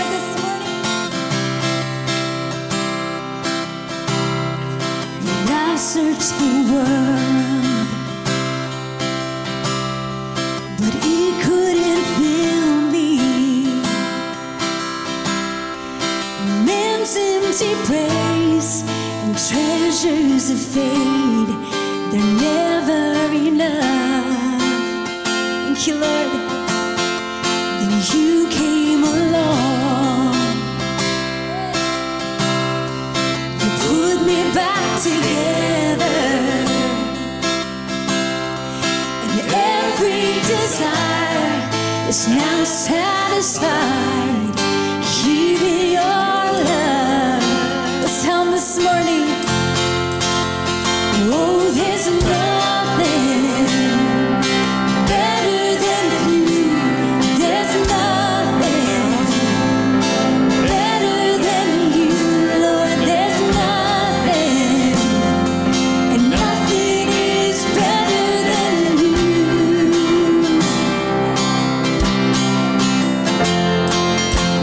Lord, this morning. And I've searched the world, but it couldn't fill me. Man's empty praise and treasures of fade, they're never enough. Thank you, Lord. Then you came along, you put me back together, and every desire is now satisfied. Even your love. Let's tell him this morning. Oh, there's nothing better than you. There's nothing better than you, Lord. There's nothing, and nothing is better than you.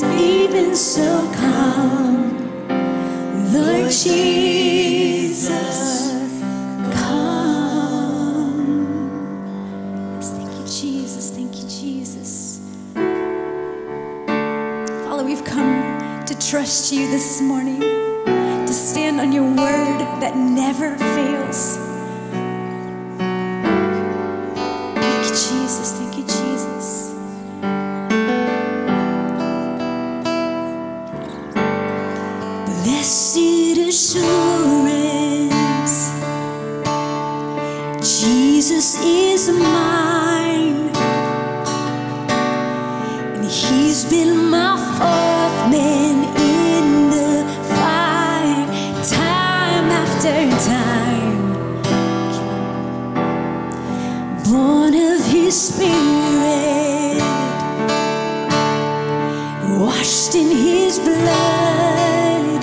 even so come. Lord Jesus, come. Yes, thank you, Jesus. Thank you, Jesus. Father, we've come to trust you this morning, to stand on your word that never fails. Thank you, Jesus. Thank you, Jesus. Blessed assurance, Jesus is mine, and he's been my fourth man in the fight, time after time. Born of his spirit, washed in his blood,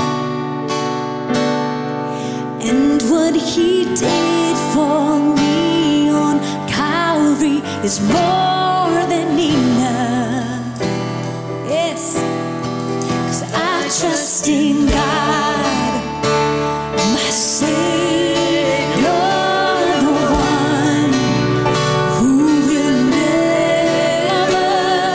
and what he did for me on Calvary is more than enough. Yes, 'cause I trust in God, my Savior, the one who will never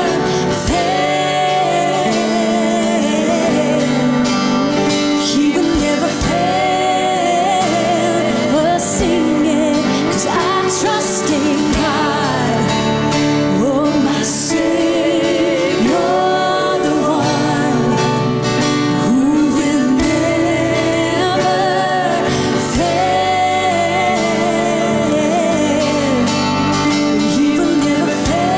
fail. He will never fail. Oh, sing it, 'cause I trust in God. Oh, my Savior, the one who will never fail. He will never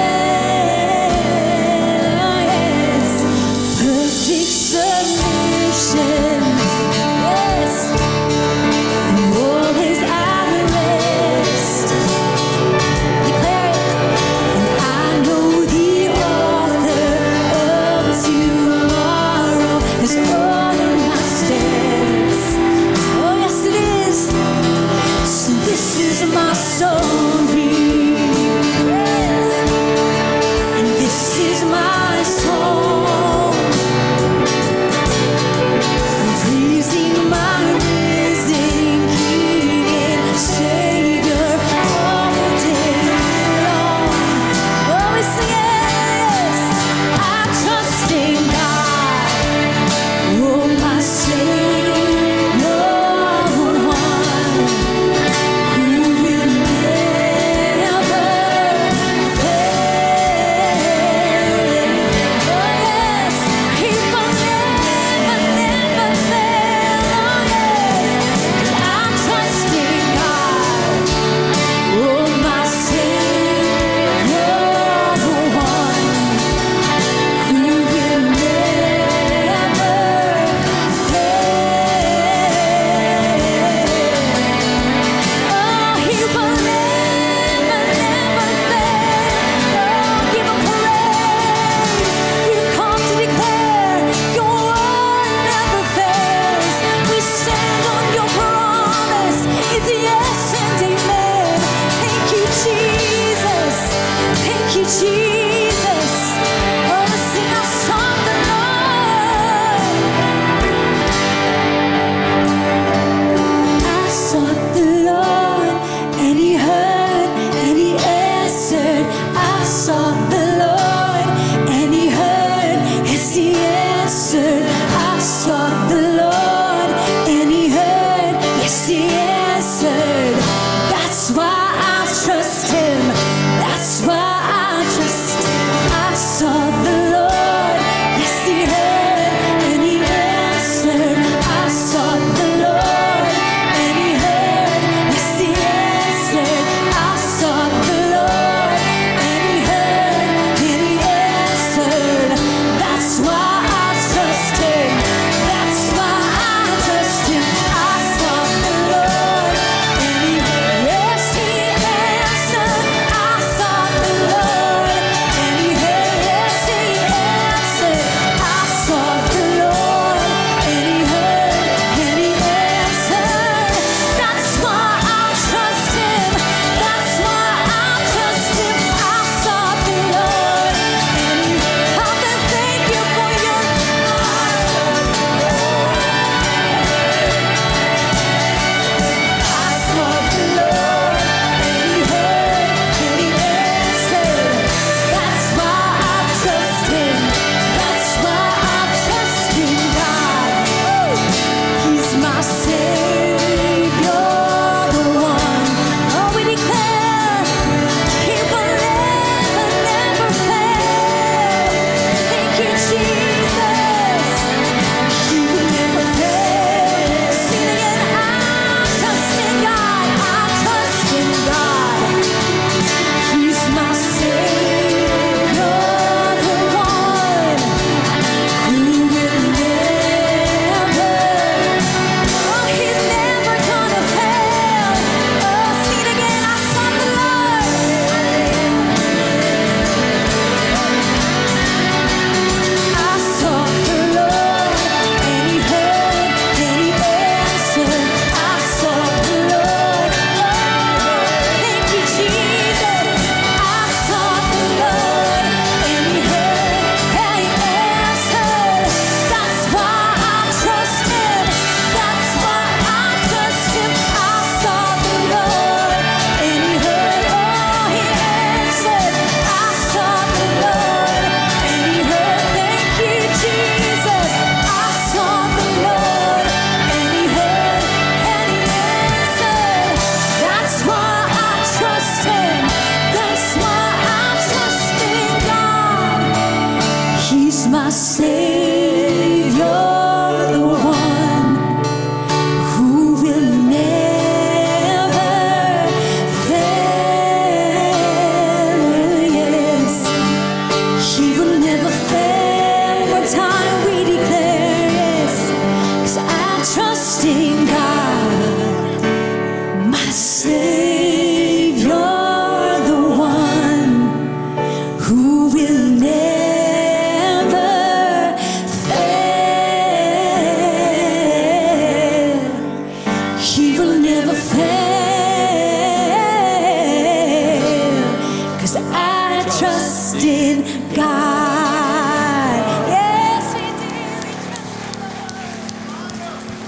fail. Yes, perfect submission. Yes, and always at rest. Declare it. And I know the author of tomorrow has ordered my steps. Oh, yes, it is. So this is my story. Yes. And this is my song. I'm praising my risen King and Savior all day long. Oh, we sing yes. I trust in God. Oh, my Savior, the one who will never fail. Oh, yes, he will never, never fail. Oh, yes, 'cause I trust in God. Oh, my Savior, the one who will never fail. Oh, he will never, never fail. Oh, give him praise. We've come to declare your word never fails. We stand on your promise. It's yes and amen. Thank you, Jesus. Thank you, Jesus. Oh, let's sing our song the Lord. I sought the Lord, and he heard, and he answered. I sought the Lord, and he heard, yes, he answered. I sought the Lord, and he heard, yes, he answered. That's why I trust him. That's why I trust. I sought the Lord, yes, he heard, and he answered. I sought the Lord, and he heard, yes, he answered. I sought the Lord, and he heard, and he answered. That's why I trust him.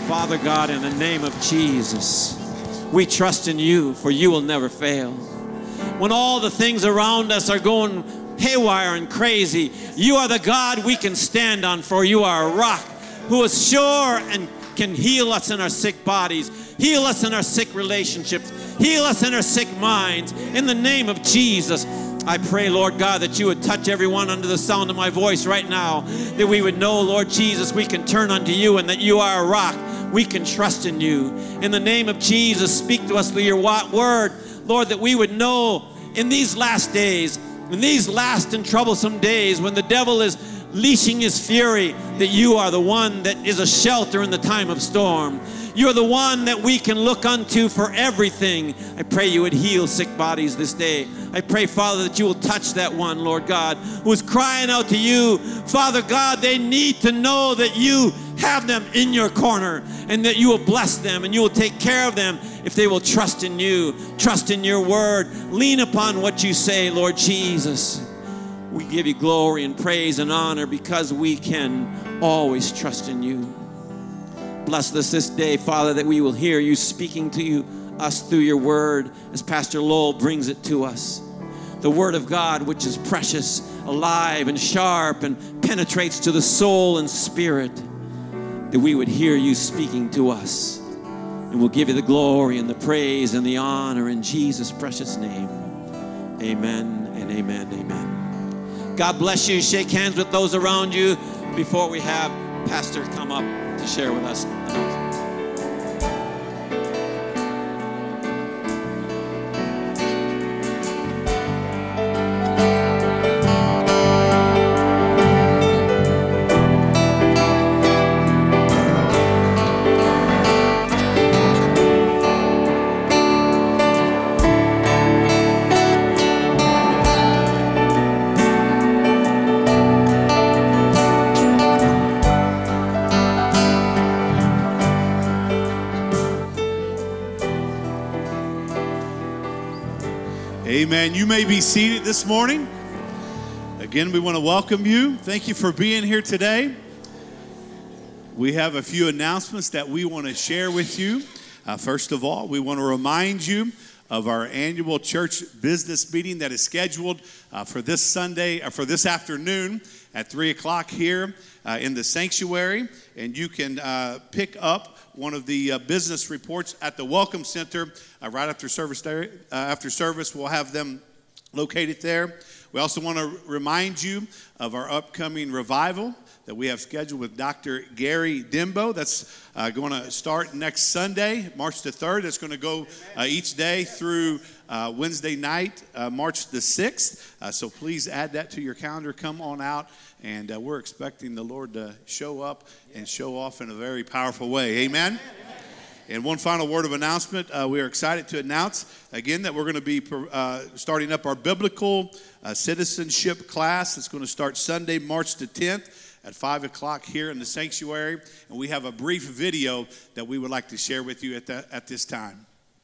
Father God, in the name of Jesus, we trust in you, for you will never fail. When all the things around us are going haywire and crazy, you are the God we can stand on, for you are a rock who is sure and can heal us in our sick bodies, heal us in our sick relationships, heal us in our sick minds. In the name of Jesus, I pray, Lord God, that you would touch everyone under the sound of my voice right now, that we would know, Lord Jesus, we can turn unto you and that you are a rock. We can trust in you. In the name of Jesus, speak to us through your word, Lord, that we would know in these last days, in these last and troublesome days, when the devil is leashing his fury, that you are the one that is a shelter in the time of storm. You're the one that we can look unto for everything. I pray you would heal sick bodies this day. I pray, Father, that you will touch that one, Lord God, who is crying out to you. Father God, they need to know that you have them in your corner and that you will bless them and you will take care of them if they will trust in you, trust in your word, lean upon what you say, Lord Jesus. We give you glory and praise and honor because we can always trust in you. Bless us this day, Father, that we will hear you speaking to us through your word as Pastor Lowell brings it to us. The word of God, which is precious, alive, and sharp, and penetrates to the soul and spirit, that we would hear you speaking to us. And we'll give you the glory and the praise and the honor in Jesus' precious name. Amen and amen, amen. God bless you. Shake hands with those around you before we have Pastor come up to share with us. Amen. You may be seated this morning. Again, we want to welcome you. Thank you for being here today. We have a few announcements that we want to share with you. First of all, we want to remind you of our annual church business meeting that is scheduled for this Sunday, for this afternoon at 3 o'clock here in the sanctuary. And you can pick up one of the business reports at the Welcome Center right after service. After service, we'll have them located there. We also want to remind you of our upcoming revival that we have scheduled with Dr. Gary Dembo. That's going to start next Sunday, March the 3rd. It's going to go each day through Wednesday night, March the 6th. So please add that to your calendar. Come on out. And we're expecting the Lord to show up and show off in a very powerful way. Amen? And one final word of announcement. We are excited to announce, again, that we're going to be starting up our biblical citizenship class. It's going to start Sunday, March the 10th at 5 o'clock here in the sanctuary. And we have a brief video that we would like to share with you at this time.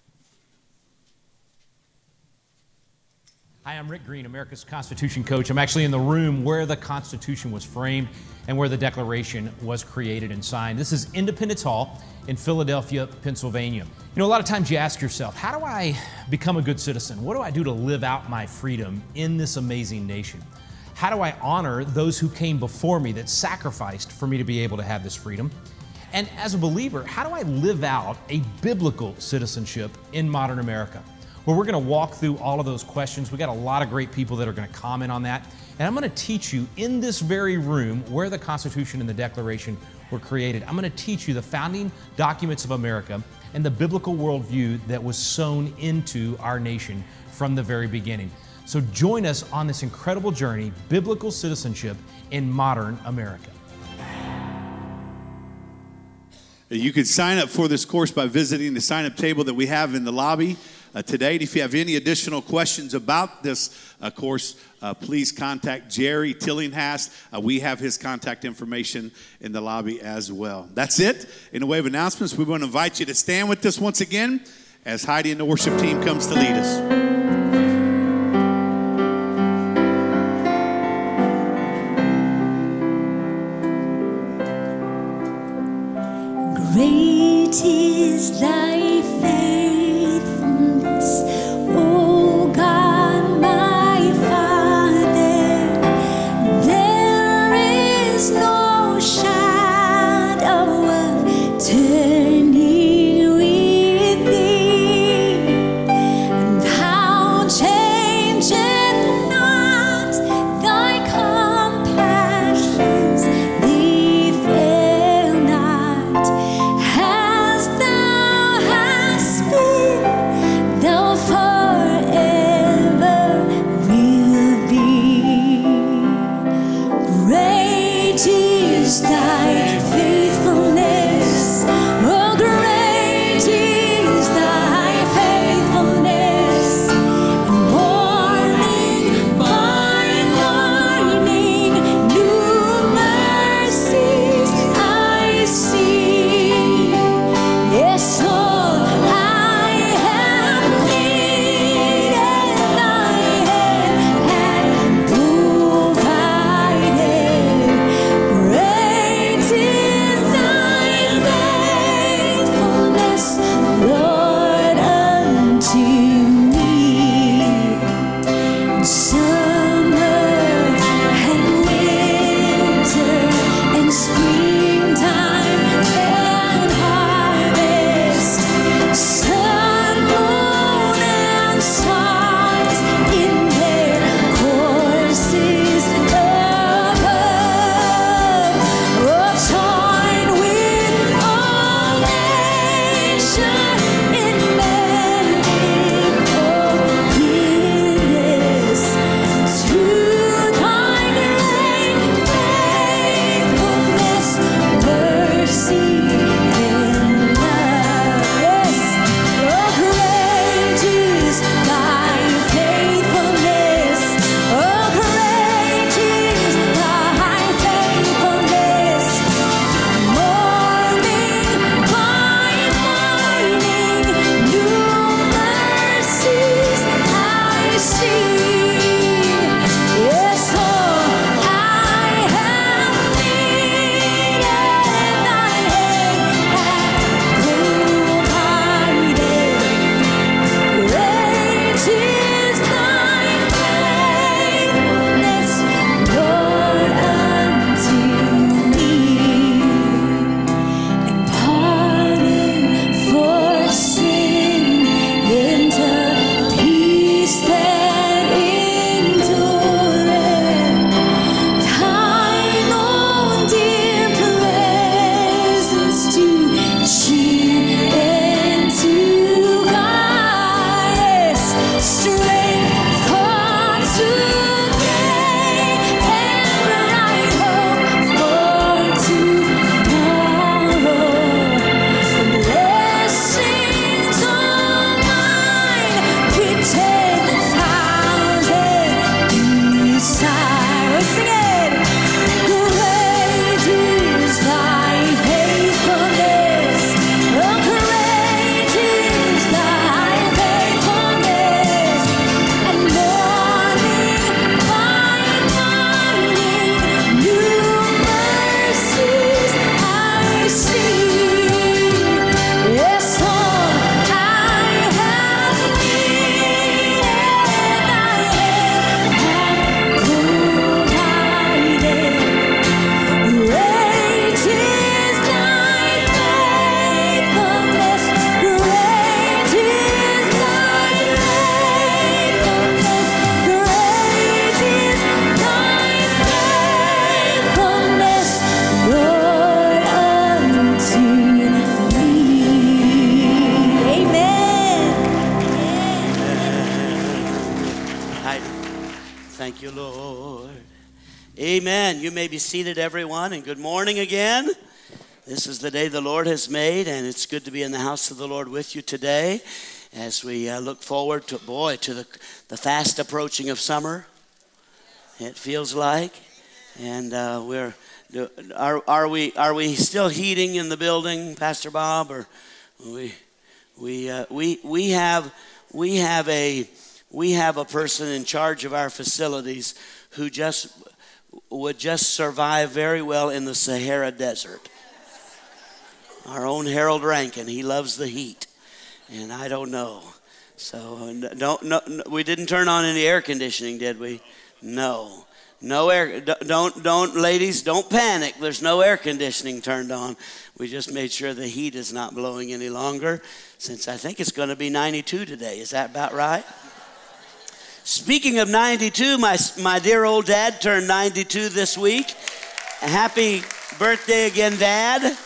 Hi, I'm Rick Green, America's Constitution coach. I'm actually in the room where the Constitution was framed and where the Declaration was created and signed. This is Independence Hall in Philadelphia, Pennsylvania. You know, a lot of times you ask yourself, how do I become a good citizen? What do I do to live out my freedom in this amazing nation? How do I honor those who came before me that sacrificed for me to be able to have this freedom? And as a believer, how do I live out a biblical citizenship in modern America? Well, we're going to walk through all of those questions. We got a lot of great people that are going to comment on that. And I'm going to teach you in this very room where the Constitution and the Declaration were created. I'm going to teach you the founding documents of America and the biblical worldview that was sown into our nation from the very beginning. So join us on this incredible journey, biblical citizenship in modern America. You can sign up for this course by visiting the sign-up table that we have in the lobby today. And if you have any additional questions about this course, please contact Jerry Tillinghast. We have his contact information in the lobby as well. That's it. In the way of announcements, we want to invite you to stand with us once again as Heidi and the worship team comes to lead us. Great is thy faithfulness, O God, my Father. There is no shadow of turning with thee, and thou changest not thy compassions, they fail not. As thou hast been, thou forever will be. Great is thy faithfulness, oh great is thy faithfulness. Morning by morning, new mercies I see. Yes, all I have needed, thy hand provided. Great is thy faithfulness, Lord, unto me. Summer and winter and springtime and harvest, sun, moon, and stars in their courses above, oh, join with all nature in manifold goodness to thy great faithfulness, mercy and love. Yes, oh great is thy faithfulness, oh great is thy faithfulness. Morning by morning, new mercies I see. Yes, all I have needed, thy hand provided. Great is thy faithfulness, Lord, unto me. And pardon for sin, and a peace that endureth. Thine own dear presence to cheer and to guide. Strength for today and bright hope for tomorrow. Blessings all mine with 10,000 desires. Sing it. Great is thy faithfulness, oh great is thy faithfulness. And morning by morning, new mercies I see. Yes, all I have needed, thy hand provided. Great is thy faithfulness, great is thy faithfulness, great is thy faithfulness, Lord, unto me. Amen. Thank you, Lord. Amen. You may be seated, everyone, and good morning again. This is the day the Lord has made, and it's good to be in the house of the Lord with you today as we look forward to the fast approaching of summer. It feels like, and are we still heating in the building, Pastor Bob, or we have a person in charge of our facilities who would just survive very well in the Sahara Desert. Our own Harold Rankin, he loves the heat, and I don't know. So we didn't turn on any air conditioning, did we? No air. Don't ladies, don't panic. There's no air conditioning turned on. We just made sure the heat is not blowing any longer, since I think it's going to be 92 today. Is that about right? Speaking of 92, my dear old dad turned 92 this week. Happy birthday again, Dad.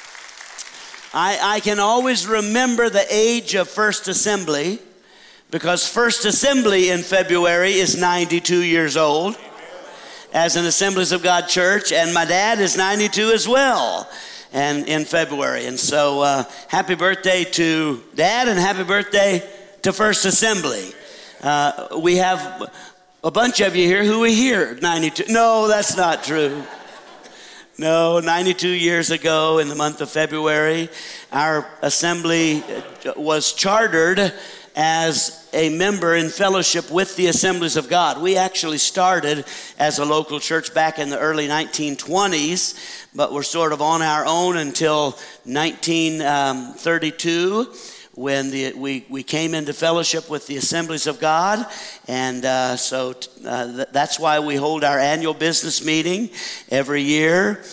I can always remember the age of First Assembly, because First Assembly in February is 92 years old as an Assemblies of God church, and my dad is 92 as well, and in February. And so happy birthday to Dad, and happy birthday to First Assembly. We have a bunch of you here who were here 92. No, that's not true. No, 92 years ago in the month of February, our assembly was chartered as a member in fellowship with the Assemblies of God. We actually started as a local church back in the early 1920s, but we're sort of on our own until 1932. When we came into fellowship with the Assemblies of God, and so that's why we hold our annual business meeting every year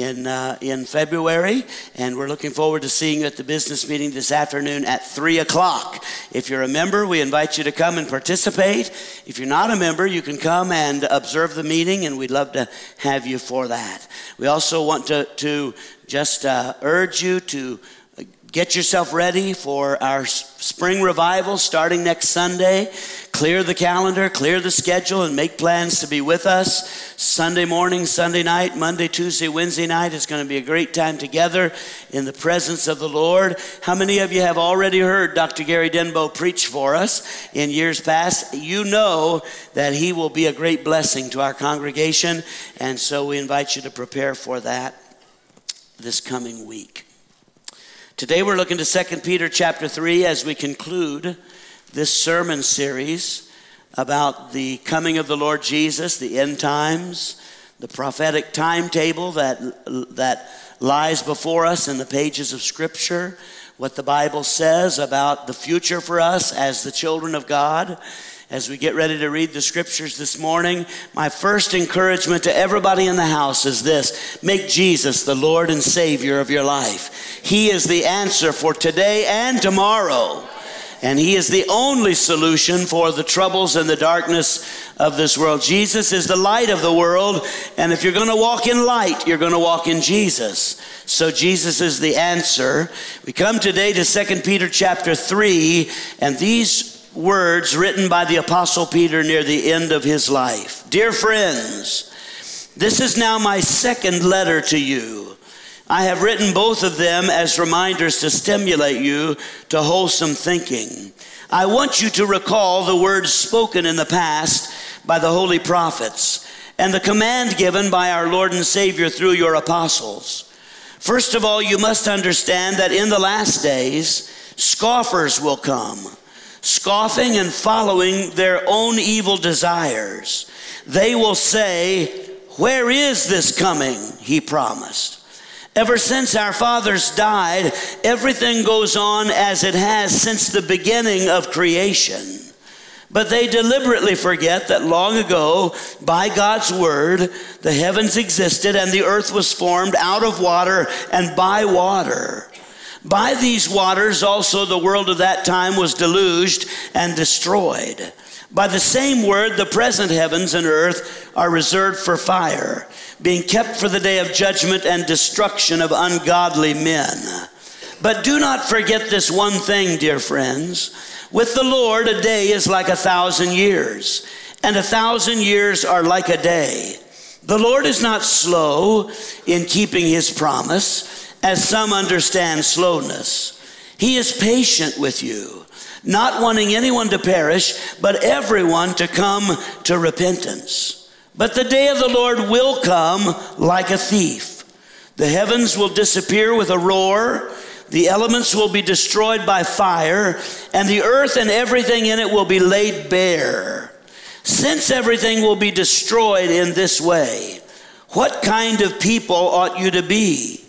in February, and we're looking forward to seeing you at the business meeting this afternoon at 3 o'clock. If you're a member, we invite you to come and participate. If you're not a member, you can come and observe the meeting, and we'd love to have you for that. We also want to just urge you to get yourself ready for our spring revival starting next Sunday. Clear the calendar, clear the schedule, and make plans to be with us. Sunday morning, Sunday night, Monday, Tuesday, Wednesday night is going to be a great time together in the presence of the Lord. How many of you have already heard Dr. Gary Denbo preach for us in years past? You know that he will be a great blessing to our congregation, and so we invite you to prepare for that this coming week. Today we're looking to 2 Peter chapter 3 as we conclude this sermon series about the coming of the Lord Jesus, the end times, the prophetic timetable that lies before us in the pages of Scripture, what the Bible says about the future for us as the children of God. As we get ready to read the Scriptures this morning, my first encouragement to everybody in the house is this: make Jesus the Lord and Savior of your life. He is the answer for today and tomorrow. And he is the only solution for the troubles and the darkness of this world. Jesus is the light of the world, and if you're going to walk in light, you're going to walk in Jesus. So Jesus is the answer. We come today to 2 Peter chapter 3, and these words written by the Apostle Peter near the end of his life. Dear friends, this is now my second letter to you. I have written both of them as reminders to stimulate you to wholesome thinking. I want you to recall the words spoken in the past by the holy prophets and the command given by our Lord and Savior through your apostles. First of all, you must understand that in the last days, scoffers will come, scoffing and following their own evil desires. They will say, "Where is this coming he promised?" Ever since our fathers died, everything goes on as it has since the beginning of creation. But they deliberately forget that long ago, by God's word, the heavens existed and the earth was formed out of water and by water. By these waters also the world of that time was deluged and destroyed. By the same word, the present heavens and earth are reserved for fire, being kept for the day of judgment and destruction of ungodly men. But do not forget this one thing, dear friends. With the Lord, a day is like 1,000 years, and 1,000 years are like a day. The Lord is not slow in keeping his promise, as some understand slowness. He is patient with you, not wanting anyone to perish, but everyone to come to repentance. But the day of the Lord will come like a thief. The heavens will disappear with a roar, the elements will be destroyed by fire, and the earth and everything in it will be laid bare. Since everything will be destroyed in this way, what kind of people ought you to be?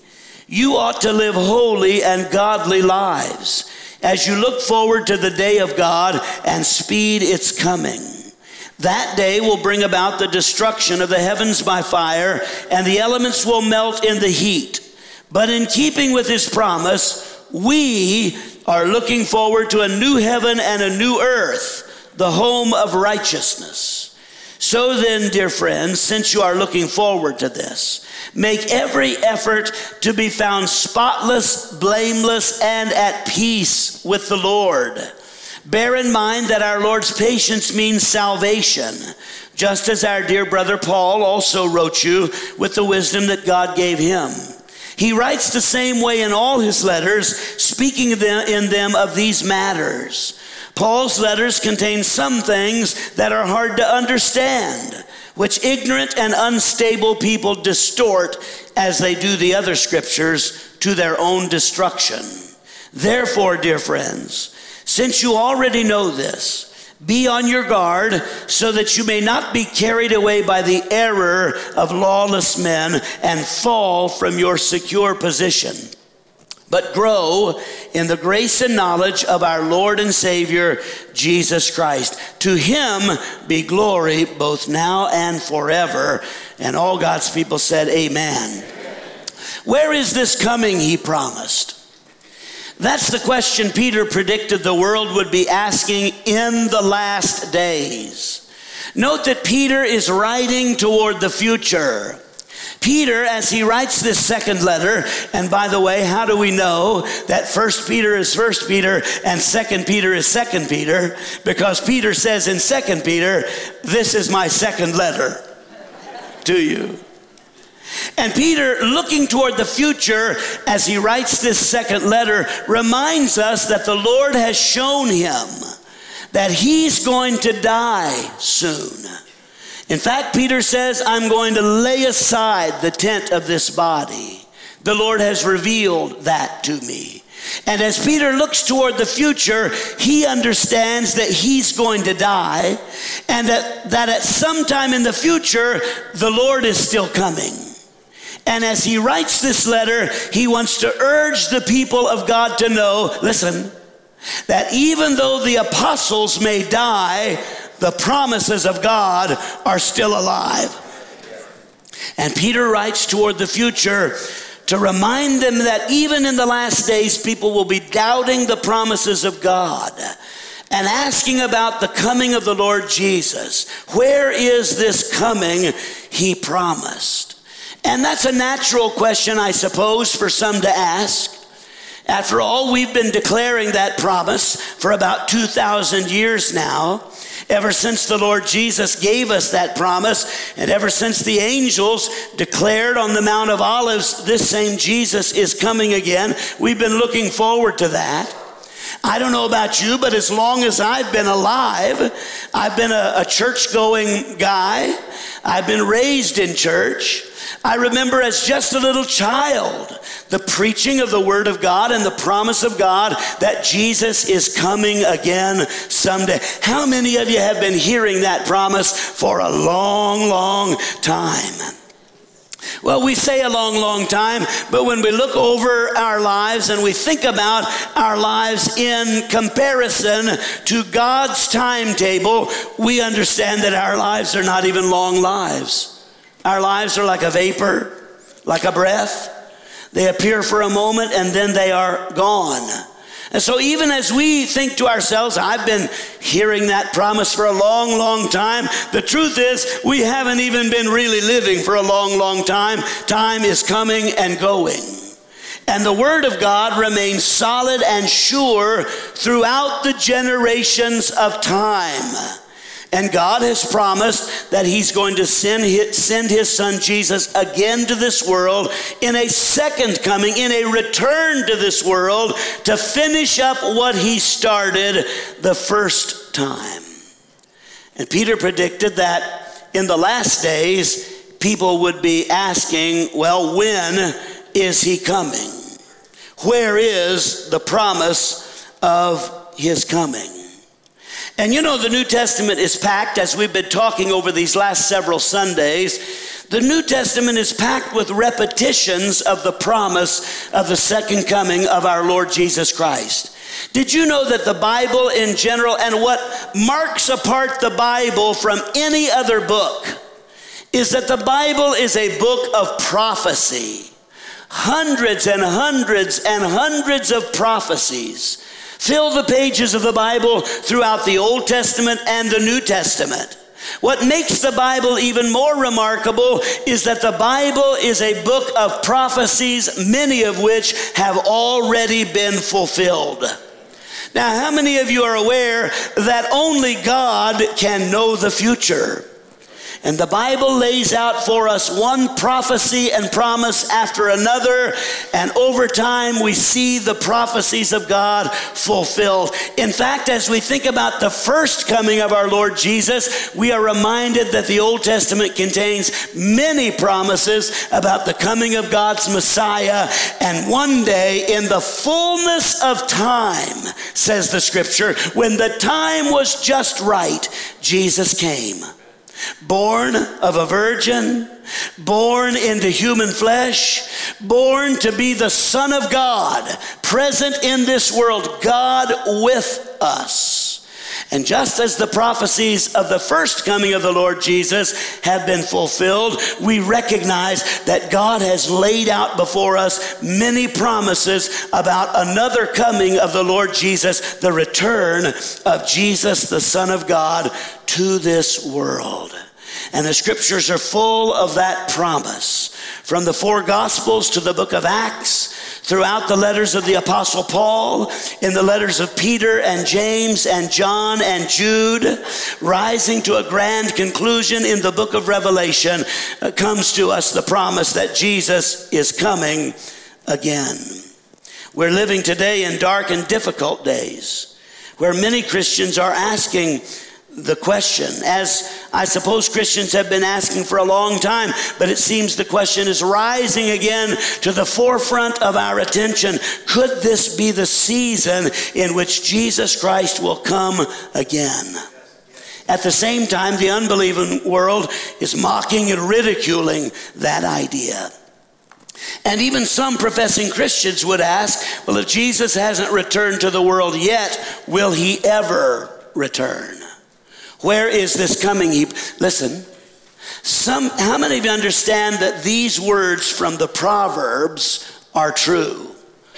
You ought to live holy and godly lives as you look forward to the day of God and speed its coming. That day will bring about the destruction of the heavens by fire, and the elements will melt in the heat. But in keeping with his promise, we are looking forward to a new heaven and a new earth, the home of righteousness. So then, dear friends, since you are looking forward to this, make every effort to be found spotless, blameless, and at peace with the Lord. Bear in mind that our Lord's patience means salvation, just as our dear brother Paul also wrote you with the wisdom that God gave him. He writes the same way in all his letters, speaking in them of these matters. Paul's letters contain some things that are hard to understand, which ignorant and unstable people distort as they do the other scriptures to their own destruction. Therefore, dear friends, since you already know this, be on your guard so that you may not be carried away by the error of lawless men and fall from your secure position, but grow in the grace and knowledge of our Lord and Savior, Jesus Christ. To him be glory both now and forever. And all God's people said, amen. Where is this coming he promised? That's the question Peter predicted the world would be asking in the last days. Note that Peter is writing toward the future. Peter, as he writes this second letter, and by the way, how do we know that 1 Peter is 1 Peter and 2 Peter is 2 Peter? Because Peter says in 2 Peter, this is my second letter to you. And Peter, looking toward the future as he writes this second letter, reminds us that the Lord has shown him that he's going to die soon. In fact, Peter says, I'm going to lay aside the tent of this body. The Lord has revealed that to me. And as Peter looks toward the future, he understands that he's going to die, and that at some time in the future, the Lord is still coming. And as he writes this letter, he wants to urge the people of God to know, listen, that even though the apostles may die, the promises of God are still alive. And Peter writes toward the future to remind them that even in the last days, people will be doubting the promises of God and asking about the coming of the Lord Jesus. Where is this coming he promised? And that's a natural question, I suppose, for some to ask. After all, we've been declaring that promise for about 2,000 years now, ever since the Lord Jesus gave us that promise, and ever since the angels declared on the Mount of Olives, this same Jesus is coming again. We've been looking forward to that. I don't know about you, but as long as I've been alive, I've been a church-going guy. I've been raised in church. I remember as just a little child, the preaching of the Word of God and the promise of God that Jesus is coming again someday. How many of you have been hearing that promise for a long, long time? Well, we say a long, long time, but when we look over our lives and we think about our lives in comparison to God's timetable, we understand that our lives are not even long lives. Our lives are like a vapor, like a breath. They appear for a moment and then they are gone. And so even as we think to ourselves, I've been hearing that promise for a long, long time. The truth is, we haven't even been really living for a long, long time. Time is coming and going. And the Word of God remains solid and sure throughout the generations of time. And God has promised that he's going to send his son Jesus again to this world in a second coming, in a return to this world to finish up what he started the first time. And Peter predicted that in the last days, people would be asking, well, when is he coming? Where is the promise of his coming? And you know, the New Testament is packed, as we've been talking over these last several Sundays. The New Testament is packed with repetitions of the promise of the second coming of our Lord Jesus Christ. Did you know that the Bible in general, and what marks apart the Bible from any other book, is that the Bible is a book of prophecy. Hundreds and hundreds and hundreds of prophecies fill the pages of the Bible throughout the Old Testament and the New Testament. What makes the Bible even more remarkable is that the Bible is a book of prophecies, many of which have already been fulfilled. Now, how many of you are aware that only God can know the future? And the Bible lays out for us one prophecy and promise after another, and over time we see the prophecies of God fulfilled. In fact, as we think about the first coming of our Lord Jesus, we are reminded that the Old Testament contains many promises about the coming of God's Messiah, and one day in the fullness of time, says the Scripture, when the time was just right, Jesus came. Born of a virgin, born into human flesh, born to be the Son of God, present in this world, God with us. And just as the prophecies of the first coming of the Lord Jesus have been fulfilled, we recognize that God has laid out before us many promises about another coming of the Lord Jesus, the return of Jesus, the Son of God, to this world. And the Scriptures are full of that promise. From the four Gospels to the book of Acts, throughout the letters of the Apostle Paul, in the letters of Peter and James and John and Jude, rising to a grand conclusion in the book of Revelation, comes to us the promise that Jesus is coming again. We're living today in dark and difficult days, where many Christians are asking the question, as I suppose Christians have been asking for a long time, but it seems the question is rising again to the forefront of our attention. Could this be the season in which Jesus Christ will come again? At the same time, the unbelieving world is mocking and ridiculing that idea. And even some professing Christians would ask, well, if Jesus hasn't returned to the world yet, will he ever return? Where is this coming? Listen, how many of you understand that these words from the Proverbs are true?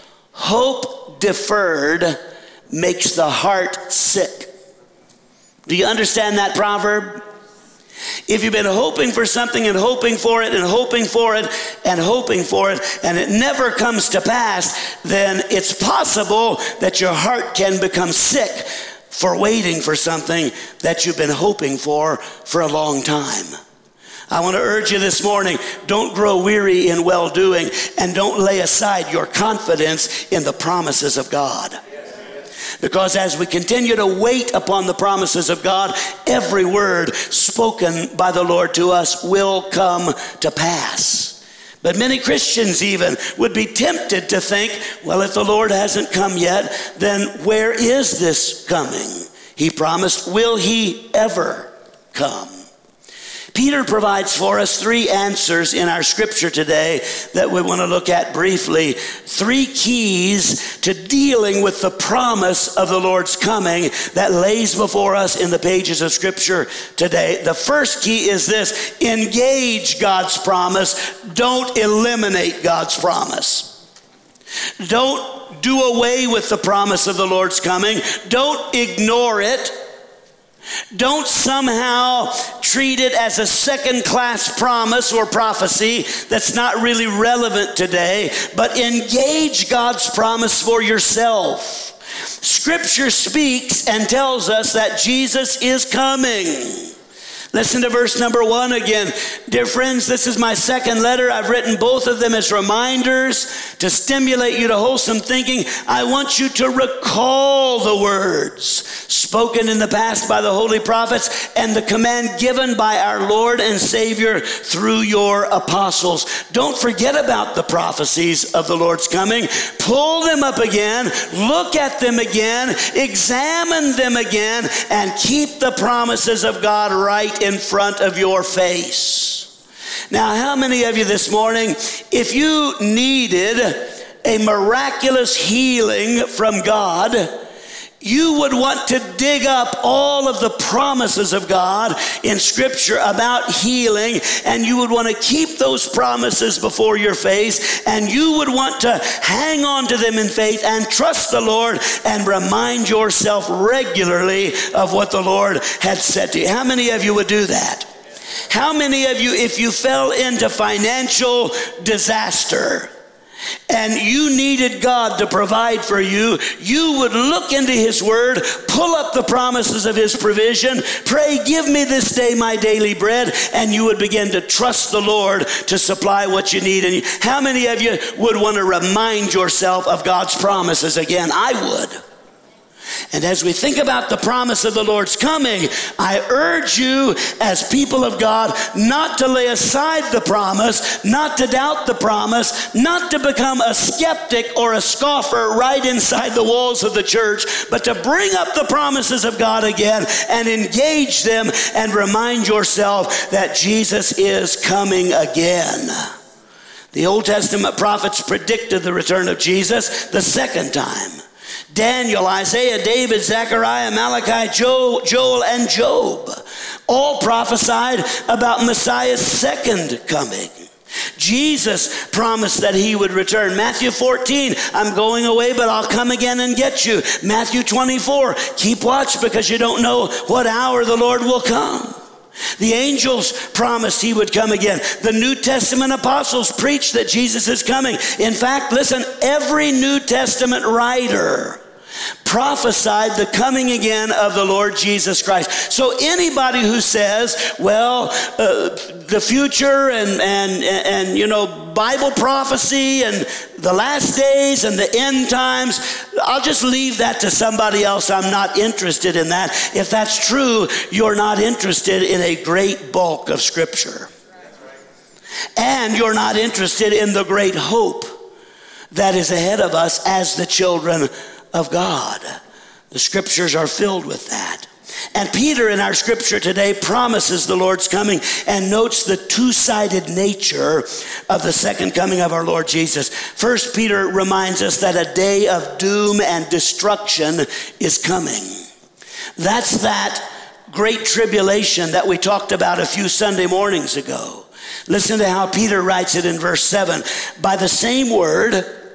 Hope deferred makes the heart sick. Do you understand that proverb? If you've been hoping for something and hoping for it and hoping for it and hoping for it, and it never comes to pass, then it's possible that your heart can become sick for waiting for something that you've been hoping for a long time. I want to urge you this morning, don't grow weary in well-doing, and don't lay aside your confidence in the promises of God. Because as we continue to wait upon the promises of God, every word spoken by the Lord to us will come to pass. But many Christians even would be tempted to think, well, if the Lord hasn't come yet, then where is this coming? He promised, will he ever come? Peter provides for us three answers in our scripture today that we want to look at briefly. Three keys to dealing with the promise of the Lord's coming that lays before us in the pages of scripture today. The first key is this: engage God's promise. Don't eliminate God's promise. Don't do away with the promise of the Lord's coming. Don't ignore it. Don't somehow treat it as a second-class promise or prophecy that's not really relevant today, but engage God's promise for yourself. Scripture speaks and tells us that Jesus is coming. Listen to verse number 1 again. Dear friends, this is my second letter. I've written both of them as reminders to stimulate you to wholesome thinking. I want you to recall the words spoken in the past by the holy prophets and the command given by our Lord and Savior through your apostles. Don't forget about the prophecies of the Lord's coming. Pull them up again, look at them again, examine them again, and keep the promises of God right in front of your face. Now, how many of you this morning, if you needed a miraculous healing from God, you would want to dig up all of the promises of God in Scripture about healing, and you would want to keep those promises before your face, and you would want to hang on to them in faith and trust the Lord and remind yourself regularly of what the Lord had said to you. How many of you would do that? How many of you, if you fell into financial disaster and you needed God to provide for you, you would look into His Word, pull up the promises of His provision, pray, give me this day my daily bread, and you would begin to trust the Lord to supply what you need. And how many of you would want to remind yourself of God's promises again? I would. And as we think about the promise of the Lord's coming, I urge you as people of God not to lay aside the promise, not to doubt the promise, not to become a skeptic or a scoffer right inside the walls of the church, but to bring up the promises of God again and engage them and remind yourself that Jesus is coming again. The Old Testament prophets predicted the return of Jesus the second time. Daniel, Isaiah, David, Zechariah, Malachi, Joel, and Job all prophesied about Messiah's second coming. Jesus promised that He would return. Matthew 14, I'm going away, but I'll come again and get you. Matthew 24, keep watch because you don't know what hour the Lord will come. The angels promised He would come again. The New Testament apostles preached that Jesus is coming. In fact, listen, every New Testament writer prophesied the coming again of the Lord Jesus Christ. So anybody who says, well, the future and you know, Bible prophecy and the last days and the end times, I'll just leave that to somebody else. I'm not interested in that. If that's true, you're not interested in a great bulk of Scripture. And you're not interested in the great hope that is ahead of us as the children of God. The Scriptures are filled with that. And Peter in our Scripture today promises the Lord's coming and notes the two-sided nature of the second coming of our Lord Jesus. First, Peter reminds us that a day of doom and destruction is coming. That's that great tribulation that we talked about a few Sunday mornings ago. Listen to how Peter writes it in verse 7. By the same word,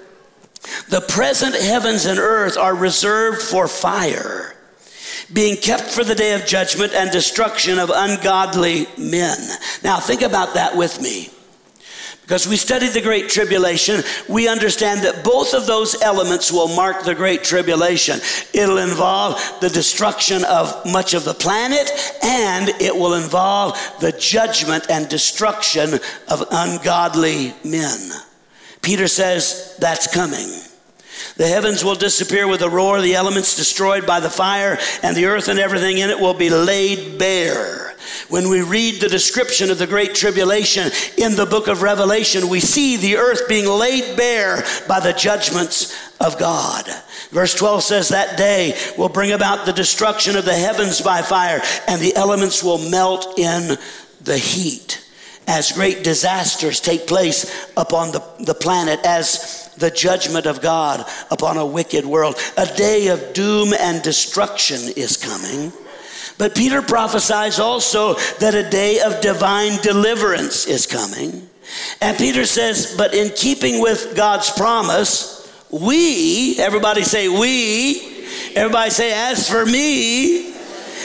the present heavens and earth are reserved for fire, being kept for the day of judgment and destruction of ungodly men. Now think about that with me. Because we studied the Great Tribulation, we understand that both of those elements will mark the Great Tribulation. It'll involve the destruction of much of the planet, and it will involve the judgment and destruction of ungodly men. Peter says that's coming. The heavens will disappear with a roar, the elements destroyed by the fire, and the earth and everything in it will be laid bare. When we read the description of the Great Tribulation in the book of Revelation, we see the earth being laid bare by the judgments of God. Verse 12 says that day will bring about the destruction of the heavens by fire, and the elements will melt in the heat. As great disasters take place upon the planet, as the judgment of God upon a wicked world. A day of doom and destruction is coming. But Peter prophesies also that a day of divine deliverance is coming. And Peter says, but in keeping with God's promise, we, everybody say we, everybody say as for me,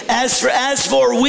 as for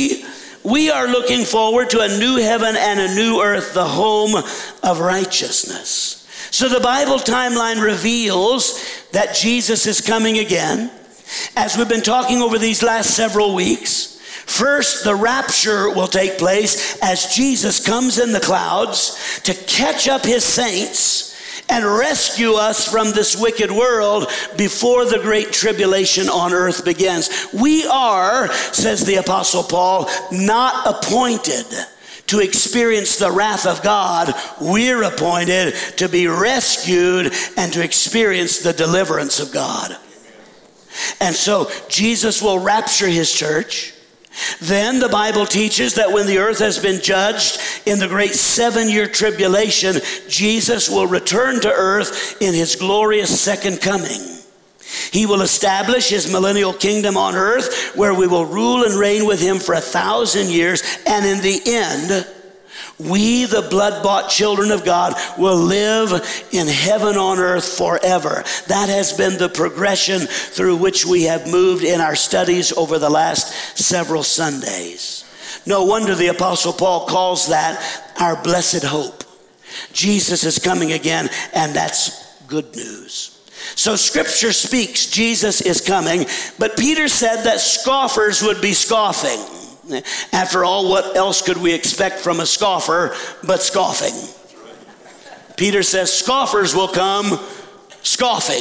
we are looking forward to a new heaven and a new earth, the home of righteousness. So the Bible timeline reveals that Jesus is coming again. As we've been talking over these last several weeks, first the rapture will take place as Jesus comes in the clouds to catch up His saints and rescue us from this wicked world before the great tribulation on earth begins. We are, says the Apostle Paul, not appointed to experience the wrath of God. We're appointed to be rescued and to experience the deliverance of God. And so Jesus will rapture His church. Then the Bible teaches that when the earth has been judged in the great 7-year tribulation, Jesus will return to earth in his glorious second coming. He will establish his millennial kingdom on earth, where we will rule and reign with him for 1,000 years. And in the end, we, the blood-bought children of God, will live in heaven on earth forever. That has been the progression through which we have moved in our studies over the last several Sundays. No wonder the Apostle Paul calls that our blessed hope. Jesus is coming again, and that's good news. So Scripture speaks, Jesus is coming, but Peter said that scoffers would be scoffing. After all, what else could we expect from a scoffer but scoffing? Peter says scoffers will come scoffing.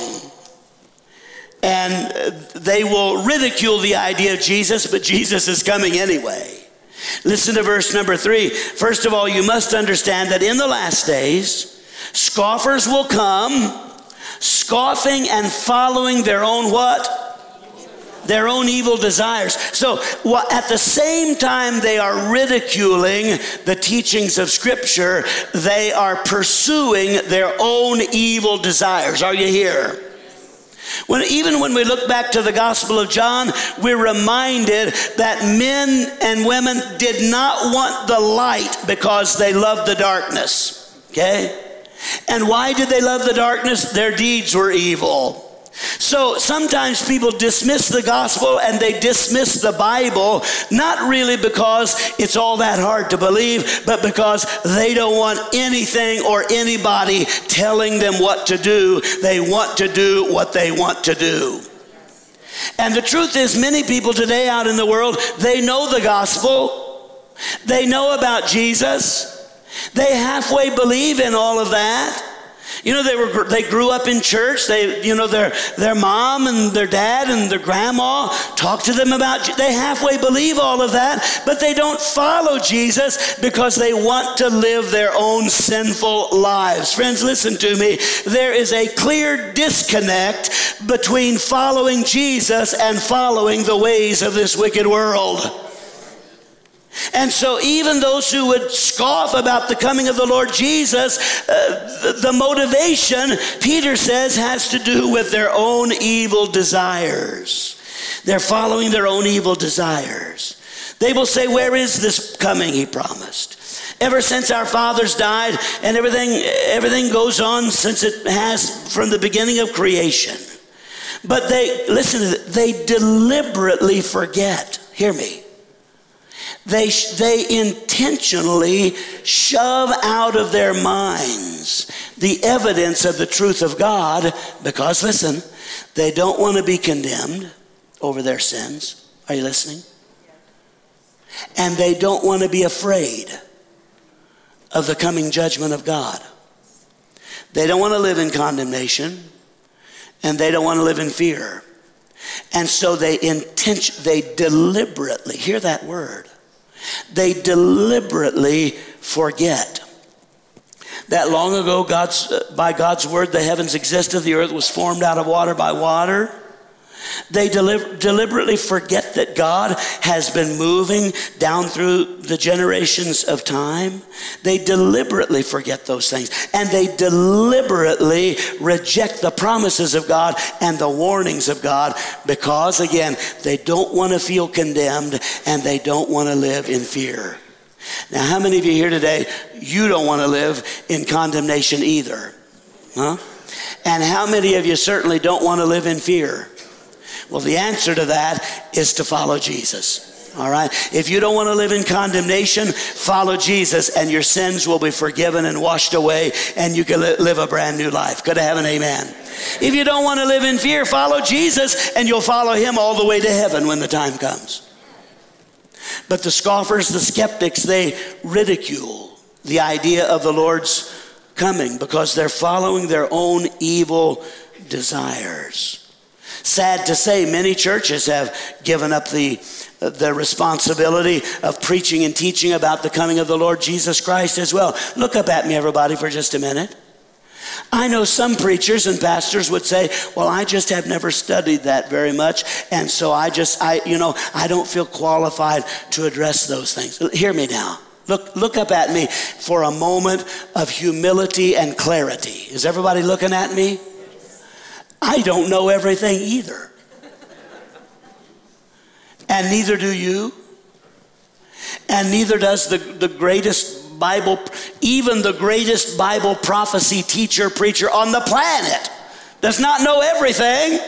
And they will ridicule the idea of Jesus, but Jesus is coming anyway. Listen to verse number 3. First of all, you must understand that in the last days, scoffers will come, scoffing and following their own what? Their own evil desires. So at the same time they are ridiculing the teachings of Scripture, they are pursuing their own evil desires. Are you here? Even when we look back to the Gospel of John, we're reminded that men and women did not want the light because they loved the darkness. Okay? And why did they love the darkness? Their deeds were evil. So sometimes people dismiss the gospel and they dismiss the Bible, not really because it's all that hard to believe, but because they don't want anything or anybody telling them what to do. They want to do what they want to do. And the truth is, many people today out in the world, they know the gospel. They know about Jesus. They halfway believe in all of that. You know, they grew up in church. Their mom and their dad and their grandma talked to them about. They halfway believe all of that, but they don't follow Jesus because they want to live their own sinful lives. Friends, listen to me. There is a clear disconnect between following Jesus and following the ways of this wicked world. And so even those who would scoff about the coming of the Lord Jesus, the motivation, Peter says, has to do with their own evil desires. They're following their own evil desires. They will say, where is this coming he promised? Ever since our fathers died, and everything goes on since it has from the beginning of creation. But they deliberately forget. Hear me. They intentionally shove out of their minds the evidence of the truth of God because, listen, they don't want to be condemned over their sins. Are you listening? And they don't want to be afraid of the coming judgment of God. They don't want to live in condemnation, and they don't want to live in fear. And so they deliberately, hear that word, they deliberately forget that long ago, by God's word, the heavens existed, the earth was formed out of water by water. They deliberately forget that God has been moving down through the generations of time. They deliberately forget those things. And they deliberately reject the promises of God and the warnings of God because, again, they don't want to feel condemned and they don't want to live in fear. Now, how many of you here today, you don't want to live in condemnation either? Huh? And how many of you certainly don't want to live in fear? Well, the answer to that is to follow Jesus. All right? If you don't want to live in condemnation, follow Jesus and your sins will be forgiven and washed away and you can live a brand new life. Could I have an amen? If you don't want to live in fear, follow Jesus and you'll follow him all the way to heaven when the time comes. But the scoffers, the skeptics, they ridicule the idea of the Lord's coming because they're following their own evil desires. Sad to say, many churches have given up the responsibility of preaching and teaching about the coming of the Lord Jesus Christ as well. Look up at me, everybody, for just a minute. I know some preachers and pastors would say, well, I just have never studied that very much, and so I don't feel qualified to address those things. Hear me now. Look up at me for a moment of humility and clarity. Is everybody looking at me? I don't know everything either. And neither do you. And neither does the greatest Bible, even the greatest Bible prophecy teacher, preacher on the planet does not know everything.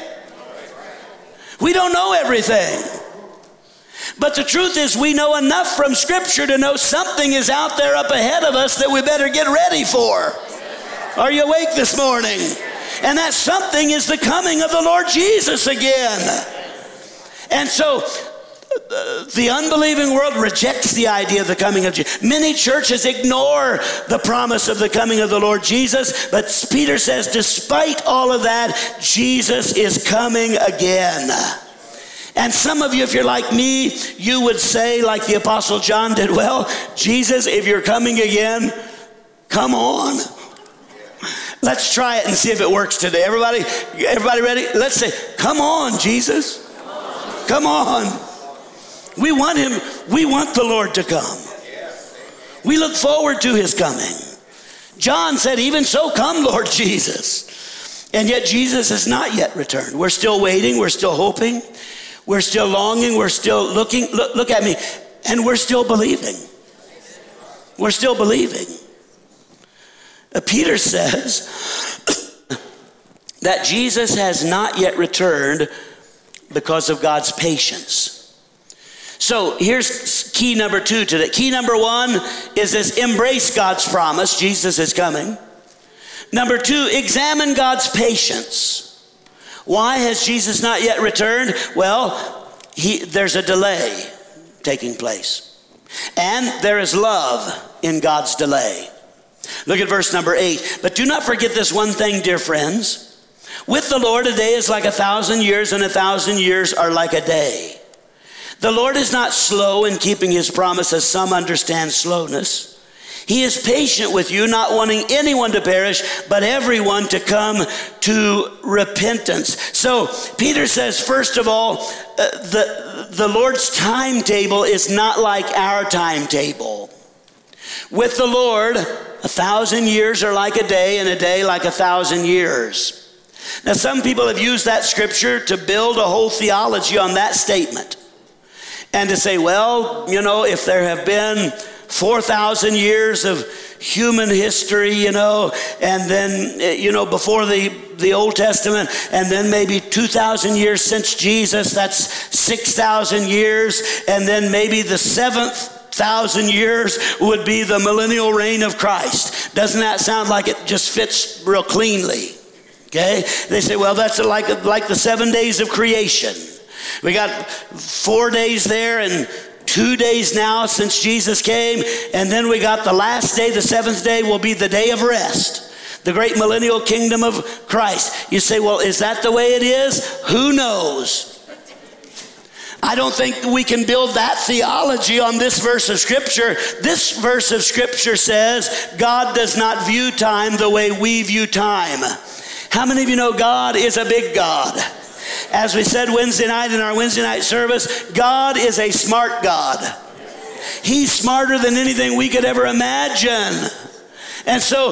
We don't know everything. But the truth is, we know enough from Scripture to know something is out there up ahead of us that we better get ready for. Are you awake this morning? And that something is the coming of the Lord Jesus again. And so the unbelieving world rejects the idea of the coming of Jesus. Many churches ignore the promise of the coming of the Lord Jesus, but Peter says, despite all of that, Jesus is coming again. And some of you, if you're like me, you would say, like the Apostle John did, well, Jesus, if you're coming again, come on. Let's try it and see if it works today. Everybody ready? Let's say, come on, Jesus. Come on. We want him. We want the Lord to come. We look forward to his coming. John said, even so, come, Lord Jesus. And yet Jesus has not yet returned. We're still waiting. We're still hoping. We're still longing. We're still looking. Look at me. And we're still believing. We're still believing. Peter says that Jesus has not yet returned because of God's patience. So here's key number 2 today. Key number 1 is this: embrace God's promise. Jesus is coming. Number 2, examine God's patience. Why has Jesus not yet returned? Well, there's a delay taking place. And there is love in God's delay. Look at verse number 8. But do not forget this one thing, dear friends. With the Lord, a day is like 1,000 years, and 1,000 years are like a day. The Lord is not slow in keeping his promise, as some understand slowness. He is patient with you, not wanting anyone to perish, but everyone to come to repentance. So Peter says, first of all, the Lord's timetable is not like our timetable. With the Lord, 1,000 years are like a day, and a day like 1,000 years. Now, some people have used that scripture to build a whole theology on that statement. And to say, well, if there have been 4,000 years of human history, and then, before the Old Testament, and then maybe 2,000 years since Jesus, that's 6,000 years, and then maybe the 7,000 years would be the millennial reign of Christ. Doesn't that sound like it just fits real cleanly? Okay? They say, well, that's like the 7 days of creation. We got 4 days there and 2 days now since Jesus came. And then we got the last day, the 7th day will be the day of rest, the great millennial kingdom of Christ. You say, well, is that the way it is? Who knows? I don't think we can build that theology on this verse of Scripture. This verse of Scripture says God does not view time the way we view time. How many of you know God is a big God? As we said Wednesday night in our Wednesday night service, God is a smart God. He's smarter than anything we could ever imagine. And so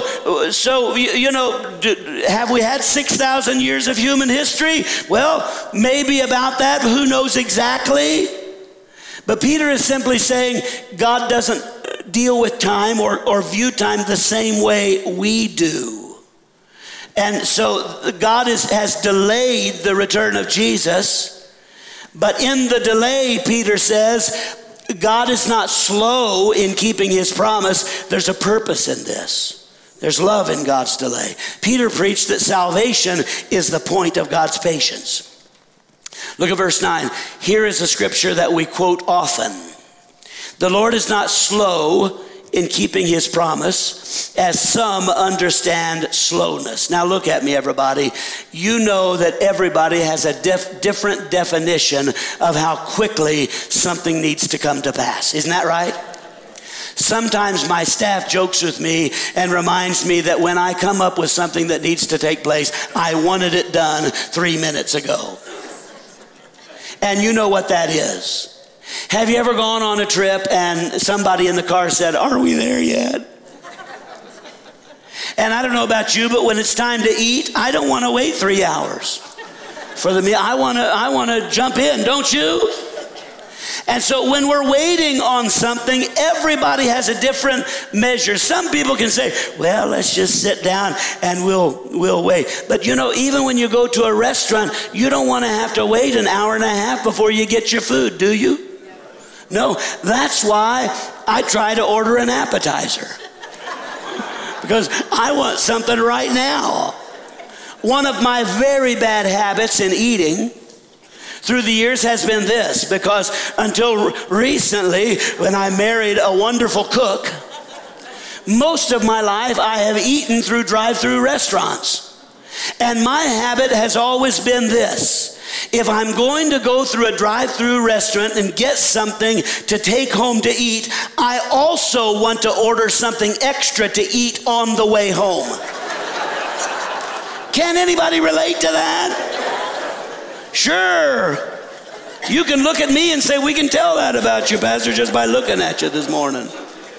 have we had 6,000 years of human history? Well, maybe about that, but who knows exactly? But Peter is simply saying God doesn't deal with time or view time the same way we do. And so God has delayed the return of Jesus. But in the delay, Peter says, God is not slow in keeping his promise. There's a purpose in this. There's love in God's delay. Peter preached that salvation is the point of God's patience. Look at verse 9. Here is a scripture that we quote often. The Lord is not slow in keeping his promise, as some understand slowness. Now look at me, everybody. You know that everybody has a different definition of how quickly something needs to come to pass. Isn't that right? Sometimes my staff jokes with me and reminds me that when I come up with something that needs to take place, I wanted it done 3 minutes ago. And you know what that is. Have you ever gone on a trip and somebody in the car said, "Are we there yet?" And I don't know about you, but when it's time to eat, I don't want to wait 3 hours for the meal. I want to jump in, don't you? And so when we're waiting on something, everybody has a different measure. Some people can say, "Well, let's just sit down and we'll wait." But you know, even when you go to a restaurant, you don't want to have to wait an hour and a half before you get your food, do you? No, that's why I try to order an appetizer. Because I want something right now. One of my very bad habits in eating through the years has been this, because until recently, when I married a wonderful cook, most of my life I have eaten through drive-through restaurants. And my habit has always been this: if I'm going to go through a drive-through restaurant and get something to take home to eat, I also want to order something extra to eat on the way home. Can anybody relate to that? Sure. You can look at me and say, "We can tell that about you, Pastor, just by looking at you this morning."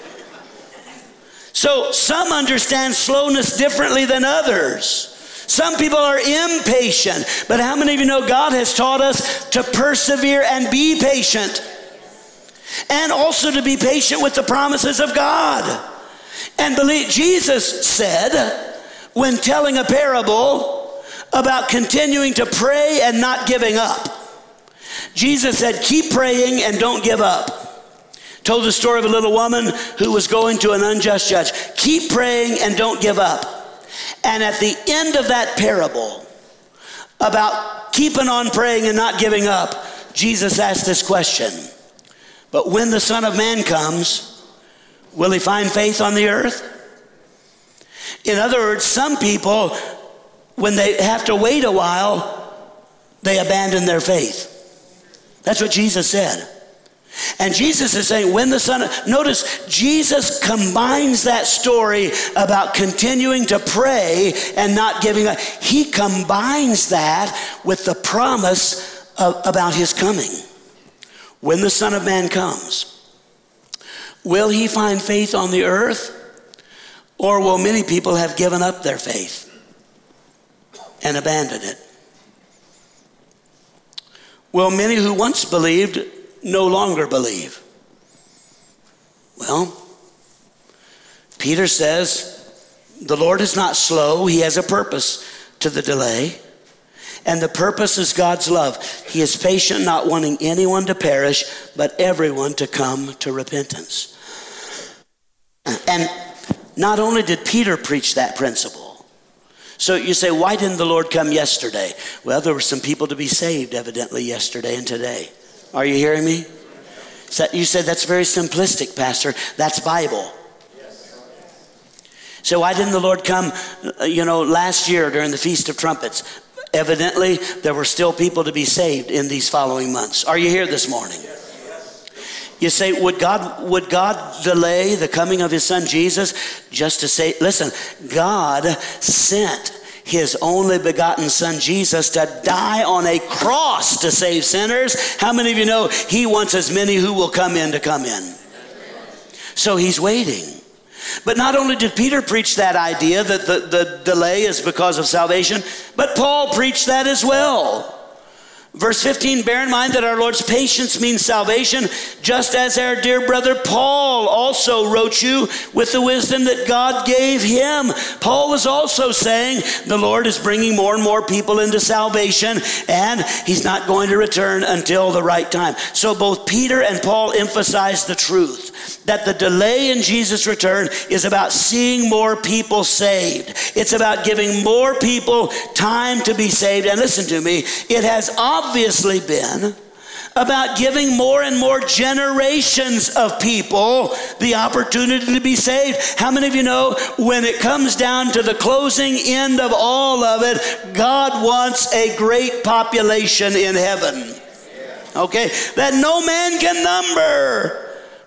So some understand slowness differently than others. Some people are impatient, but how many of you know God has taught us to persevere and be patient? And also to be patient with the promises of God. And believe, Jesus said, when telling a parable about continuing to pray and not giving up, Jesus said, "Keep praying and don't give up." Told the story of a little woman who was going to an unjust judge. Keep praying and don't give up. And at the end of that parable about keeping on praying and not giving up, Jesus asked this question: "But when the Son of Man comes, will he find faith on the earth?" In other words, some people, when they have to wait a while, they abandon their faith. That's what Jesus said. And Jesus is saying, notice Jesus combines that story about continuing to pray and not giving up. He combines that with the promise about his coming. When the Son of Man comes, will he find faith on the earth? Or will many people have given up their faith and abandoned it? Will many who once believed no longer believe? Well, Peter says the Lord is not slow. He has a purpose to the delay. And the purpose is God's love. He is patient, not wanting anyone to perish, but everyone to come to repentance. And not only did Peter preach that principle. So you say, why didn't the Lord come yesterday? Well, there were some people to be saved evidently yesterday and today. Are you hearing me? So you said that's very simplistic, Pastor. That's Bible. So why didn't the Lord come, last year during the Feast of Trumpets? Evidently, there were still people to be saved in these following months. Are you here this morning? You say, would God delay the coming of his son Jesus just to say, listen, God sent his only begotten son Jesus to die on a cross to save sinners. How many of you know he wants as many who will come in to come in? So he's waiting. But not only did Peter preach that idea that the delay is because of salvation, but Paul preached that as well. Verse 15, bear in mind that our Lord's patience means salvation, just as our dear brother Paul also wrote you with the wisdom that God gave him. Paul was also saying the Lord is bringing more and more people into salvation, and he's not going to return until the right time. So both Peter and Paul emphasized the truth that the delay in Jesus' return is about seeing more people saved. It's about giving more people time to be saved. And listen to me, it has obviously been about giving more and more generations of people the opportunity to be saved. How many of you know when it comes down to the closing end of all of it, God wants a great population in heaven? Okay, that no man can number.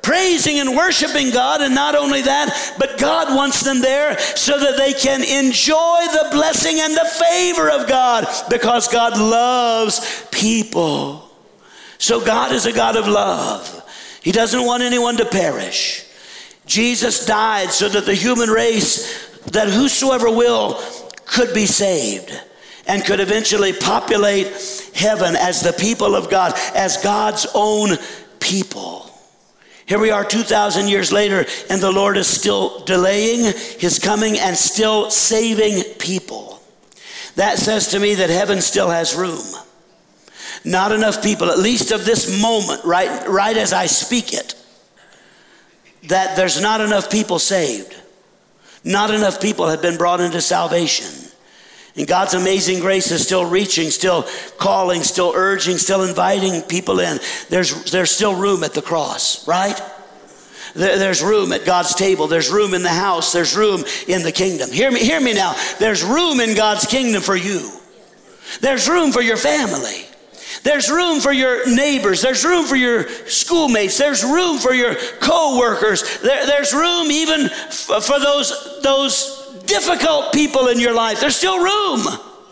praising and worshiping God. And not only that, but God wants them there so that they can enjoy the blessing and the favor of God, because God loves people. So God is a God of love. He doesn't want anyone to perish. Jesus died so that the human race, that whosoever will, could be saved and could eventually populate heaven as the people of God, as God's own people. Here we are 2,000 years later, and the Lord is still delaying his coming and still saving people. That says to me that heaven still has room. Not enough people, at least of this moment, right as I speak it, that there's not enough people saved. Not enough people have been brought into salvation. And God's amazing grace is still reaching, still calling, still urging, still inviting people in. There's still room at the cross, right? There's room at God's table. There's room in the house. There's room in the kingdom. Hear me now. There's room in God's kingdom for you. There's room for your family. There's room for your neighbors. There's room for your schoolmates. There's room for your co-workers. There's room even for those difficult people in your life. There's still room.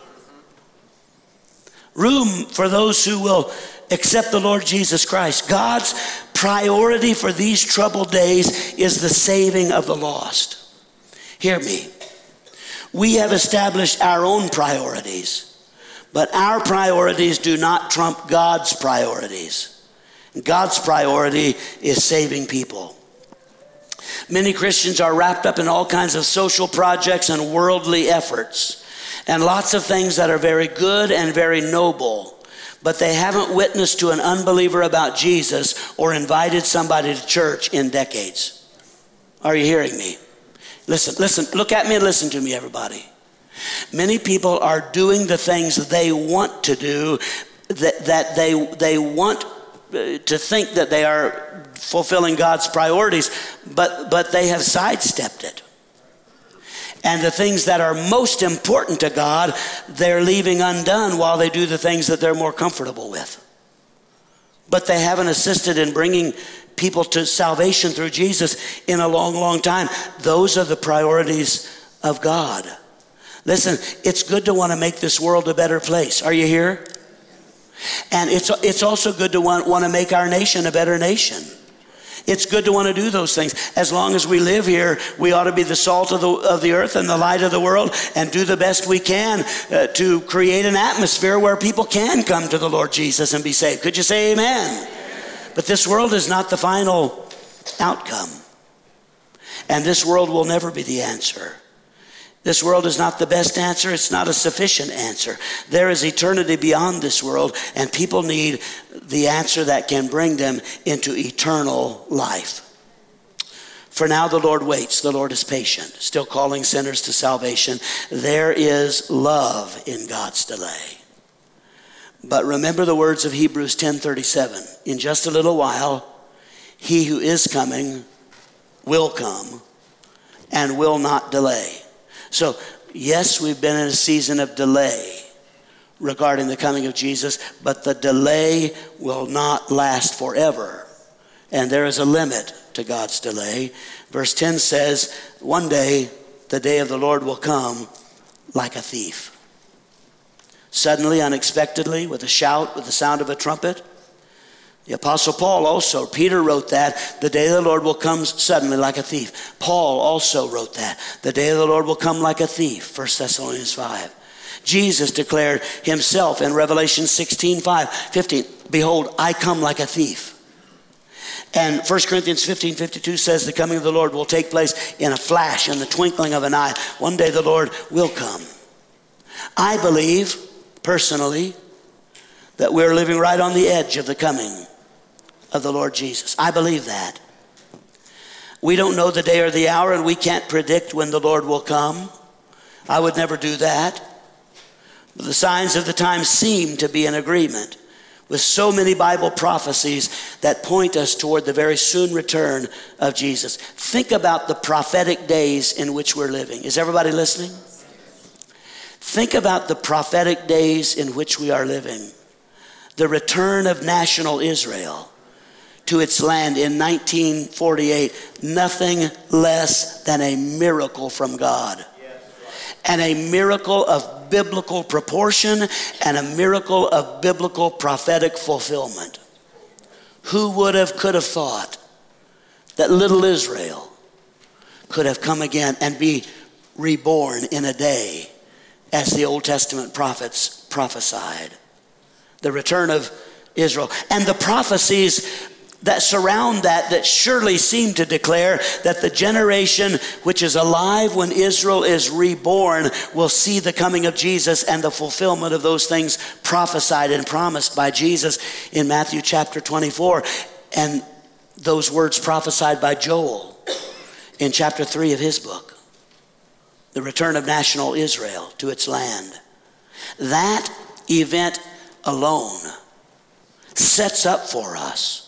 Room for those who will accept the Lord Jesus Christ. God's priority for these troubled days is the saving of the lost. Hear me. We have established our own priorities, but our priorities do not trump God's priorities. God's priority is saving people. Many Christians are wrapped up in all kinds of social projects and worldly efforts, and lots of things that are very good and very noble, but they haven't witnessed to an unbeliever about Jesus or invited somebody to church in decades. Are you hearing me? Listen, look at me and listen to me, everybody. Many people are doing the things they want to do, that they want to think that they are fulfilling God's priorities, but they have sidestepped it. And the things that are most important to God, they're leaving undone while they do the things that they're more comfortable with. But they haven't assisted in bringing people to salvation through Jesus in a long, long time. Those are the priorities of God. Listen, it's good to want to make this world a better place. Are you here? And it's also good to want to make our nation a better nation. It's good to want to do those things. As long as we live here, we ought to be the salt of the earth and the light of the world, and do the best we can to create an atmosphere where people can come to the Lord Jesus and be saved. Could you say amen? But this world is not the final outcome. And this world will never be the answer. This world is not the best answer. It's not a sufficient answer. There is eternity beyond this world, and people need the answer that can bring them into eternal life. For now the Lord waits. The Lord is patient, still calling sinners to salvation. There is love in God's delay. But remember the words of Hebrews 10:37. In just a little while, he who is coming will come and will not delay. So, yes, we've been in a season of delay regarding the coming of Jesus, but the delay will not last forever. And there is a limit to God's delay. Verse 10 says, one day, the day of the Lord will come like a thief. Suddenly, unexpectedly, with a shout, with the sound of a trumpet. The Apostle Paul also, Peter wrote that, the day of the Lord will come suddenly like a thief. Paul also wrote that, the day of the Lord will come like a thief, 1 Thessalonians 5. Jesus declared himself in Revelation 15, behold, I come like a thief. And 1 Corinthians 15:52 says the coming of the Lord will take place in a flash, in the twinkling of an eye. One day the Lord will come. I believe, personally, that we're living right on the edge of the coming of the Lord Jesus. I believe that. We don't know the day or the hour, and we can't predict when the Lord will come. I would never do that. But the signs of the times seem to be in agreement with so many Bible prophecies that point us toward the very soon return of Jesus. Think about the prophetic days in which we're living. Is everybody listening? Think about the prophetic days in which we are living. The return of national Israel to its land in 1948. Nothing less than a miracle from God. And a miracle of biblical proportion and a miracle of biblical prophetic fulfillment. Who could have thought that little Israel could have come again and be reborn in a day, as the Old Testament prophets prophesied? The return of Israel. And the prophecies that surround that surely seem to declare that the generation which is alive when Israel is reborn will see the coming of Jesus and the fulfillment of those things prophesied and promised by Jesus in Matthew chapter 24, and those words prophesied by Joel in chapter 3 of his book. The return of national Israel to its land. That event alone sets up for us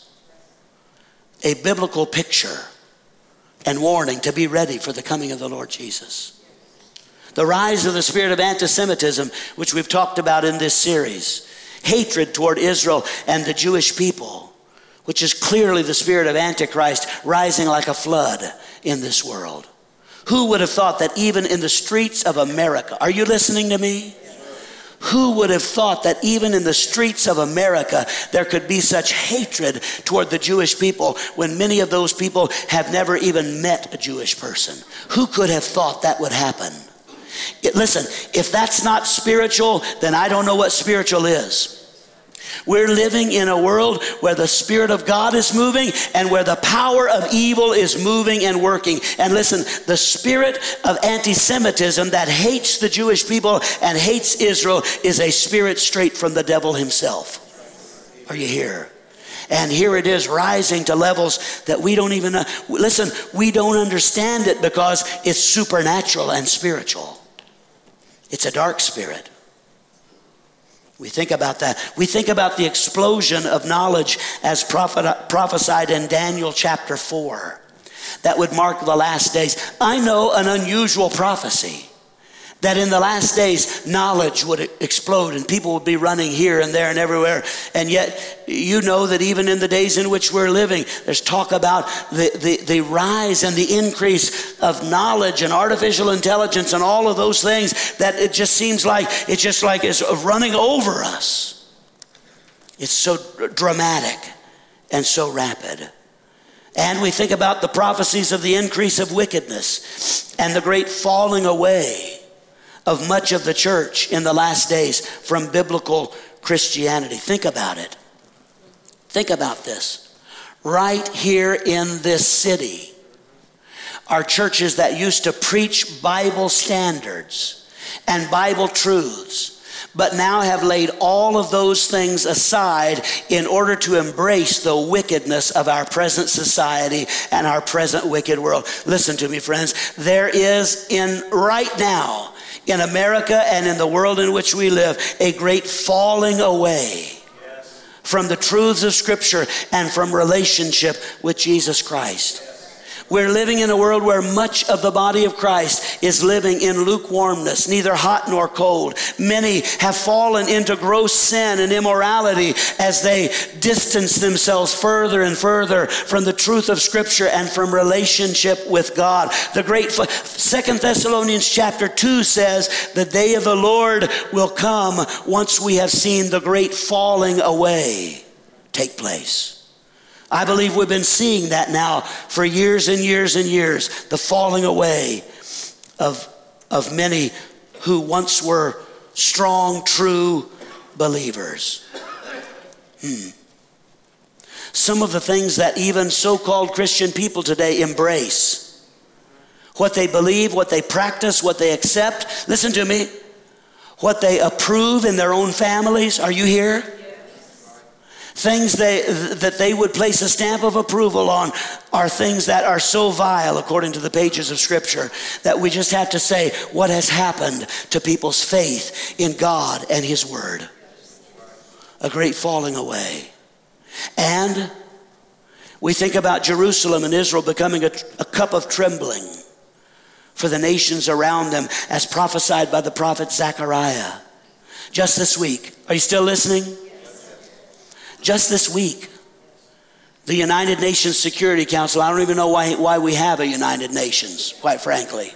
a biblical picture and warning to be ready for the coming of the Lord Jesus. The rise of the spirit of anti-Semitism, which we've talked about in this series. Hatred toward Israel and the Jewish people, which is clearly the spirit of Antichrist rising like a flood in this world. Who would have thought that even in the streets of America, are you listening to me? Who would have thought that even in the streets of America there could be such hatred toward the Jewish people when many of those people have never even met a Jewish person? Who could have thought that would happen? Listen, if that's not spiritual, then I don't know what spiritual is. We're living in a world where the Spirit of God is moving and where the power of evil is moving and working. And listen, the spirit of anti-Semitism that hates the Jewish people and hates Israel is a spirit straight from the devil himself. Are you here? And here it is rising to levels that we don't even know. Listen, we don't understand it because it's supernatural and spiritual. It's a dark spirit. We think about that. We think about the explosion of knowledge as prophesied in Daniel chapter 4. That would mark the last days. I know an unusual prophecy that in the last days knowledge would explode and people would be running here and there and everywhere. And yet you know that even in the days in which we're living, there's talk about the rise and the increase of knowledge and artificial intelligence and all of those things, that it just seems like it's running over us. It's so dramatic and so rapid. And we think about the prophecies of the increase of wickedness and the great falling away of much of the church in the last days from biblical Christianity. Think about it. Think about this. Right here in this city are churches that used to preach Bible standards and Bible truths, but now have laid all of those things aside in order to embrace the wickedness of our present society and our present wicked world. Listen to me, friends. There is right now in America and in the world in which we live a great falling away from the truths of Scripture and from relationship with Jesus Christ. We're living in a world where much of the body of Christ is living in lukewarmness, neither hot nor cold. Many have fallen into gross sin and immorality as they distance themselves further and further from the truth of Scripture and from relationship with God. The great 2 Thessalonians chapter 2 says, the day of the Lord will come once we have seen the great falling away take place. I believe we've been seeing that now for years and years and years, the falling away of many who once were strong, true believers. Some of the things that even so-called Christian people today embrace, what they believe, what they practice, what they accept, listen to me, what they approve in their own families. Are you here? Things that they would place a stamp of approval on are things that are so vile, according to the pages of Scripture, that we just have to say, what has happened to people's faith in God and His Word? A great falling away. And we think about Jerusalem and Israel becoming a cup of trembling for the nations around them, as prophesied by the prophet Zechariah. Just this week. Are you still listening? Just this week, The United Nations Security Council, I don't even know why we have a United Nations, quite frankly.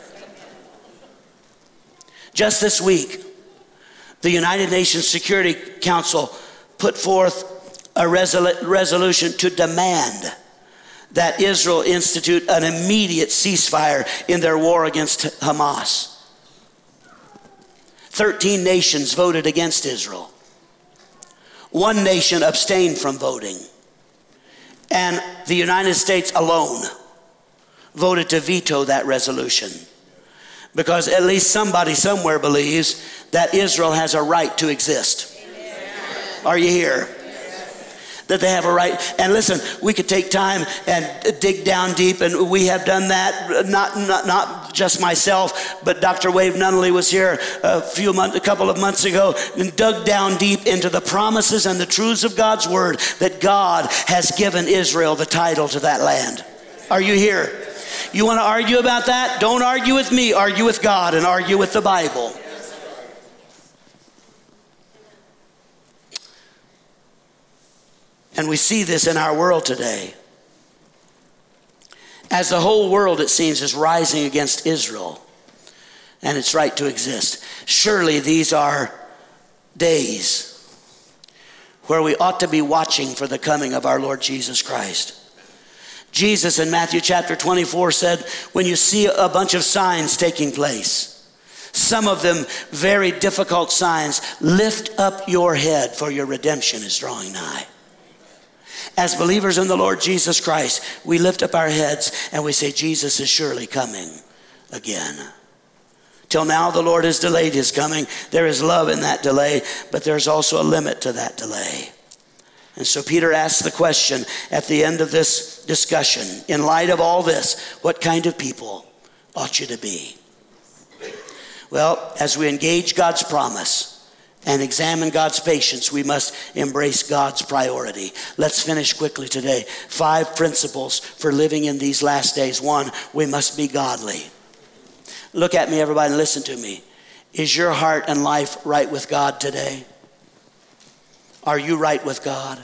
Just this week, the United Nations Security Council put forth a resolution to demand that Israel institute an immediate ceasefire in their war against Hamas. 13 nations voted against Israel. 1 nation abstained from voting. And the United States alone voted to veto that resolution. Because at least somebody somewhere believes that Israel has a right to exist. Are you here? That they have a right. And listen, we could take time and dig down deep, and we have done that. Not just myself, but Dr. Wave Nunnally was here a couple of months ago and dug down deep into the promises and the truths of God's word that God has given Israel the title to that land. Are you here? You want to argue about that? Don't argue with me. Argue with God and argue with the Bible. And we see this in our world today. As the whole world, it seems, is rising against Israel and its right to exist. Surely these are days where we ought to be watching for the coming of our Lord Jesus Christ. Jesus in Matthew chapter 24 said, when you see a bunch of signs taking place, some of them very difficult signs, lift up your head, for your redemption is drawing nigh. As believers in the Lord Jesus Christ, we lift up our heads and we say, Jesus is surely coming again. Till now, the Lord has delayed his coming. There is love in that delay, but there's also a limit to that delay. And so Peter asks the question at the end of this discussion, in light of all this, what kind of people ought you to be? Well, as we engage God's promise and examine God's patience, we must embrace God's priority. Let's finish quickly today. 5 principles for living in these last days. 1, we must be godly. Look at me, everybody, and listen to me. Is your heart and life right with God today? Are you right with God?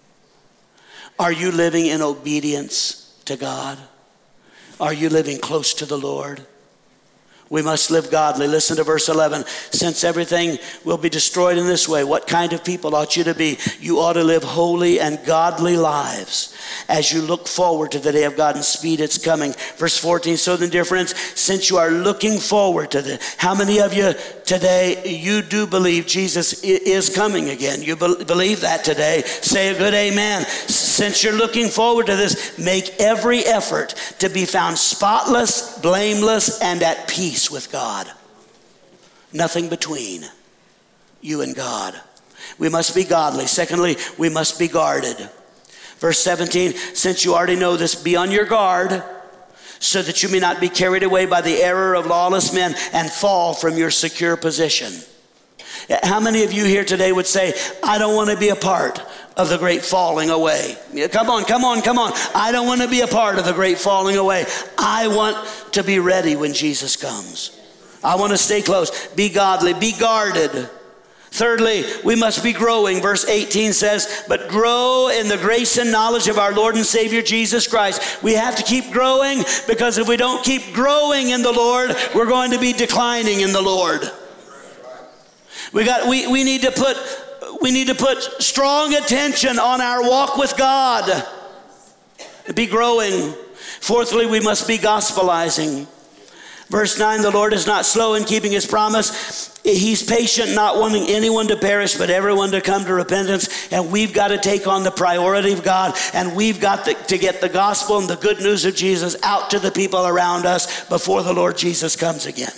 Are you living in obedience to God? Are you living close to the Lord? We must live godly. Listen to verse 11. Since everything will be destroyed in this way, what kind of people ought you to be? You ought to live holy and godly lives as you look forward to the day of God and speed its coming. Verse 14, so then, dear friends, since you are looking forward to this, how many of you today, you do believe Jesus is coming again? You believe that today? Say a good amen. Since you're looking forward to this, make every effort to be found spotless, blameless, and at peace with God. Nothing between you and God. We must be godly. Secondly, we must be guarded. Verse 17, since you already know this, be on your guard so that you may not be carried away by the error of lawless men and fall from your secure position. How many of you here today would say, I don't want to be a part of the great falling away? Come on. I don't want to be a part of the great falling away. I want to be ready when Jesus comes. I want to stay close. Be godly. Be guarded. Thirdly, we must be growing. Verse 18 says, but grow in the grace and knowledge of our Lord and Savior Jesus Christ. We have to keep growing, because if we don't keep growing in the Lord, we're going to be declining in the Lord. We need to put strong attention on our walk with God. Be growing. Fourthly, we must be gospelizing. Verse 9, the Lord is not slow in keeping his promise. He's patient, not wanting anyone to perish, but everyone to come to repentance. And we've got to take on the priority of God, and we've got to get the gospel and the good news of Jesus out to the people around us before the Lord Jesus comes again.